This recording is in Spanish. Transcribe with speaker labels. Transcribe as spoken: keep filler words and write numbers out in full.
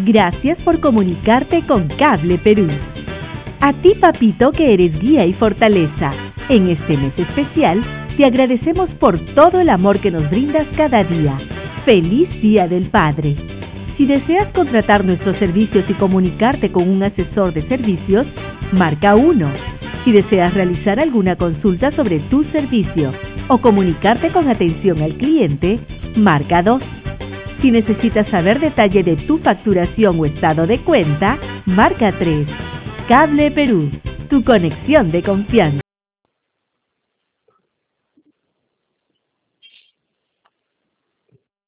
Speaker 1: Gracias por comunicarte con Cable Perú. A ti, papito, que eres guía y fortaleza. En este mes especial, te agradecemos por todo el amor que nos brindas cada día. ¡Feliz Día del Padre! Si deseas contratar nuestros servicios y comunicarte con un asesor de servicios, marca uno. Si deseas realizar alguna consulta sobre tu servicio o comunicarte con atención al cliente, marca dos. Si necesitas saber detalle de tu facturación o estado de cuenta, marca tres. Cable Perú, tu conexión de confianza.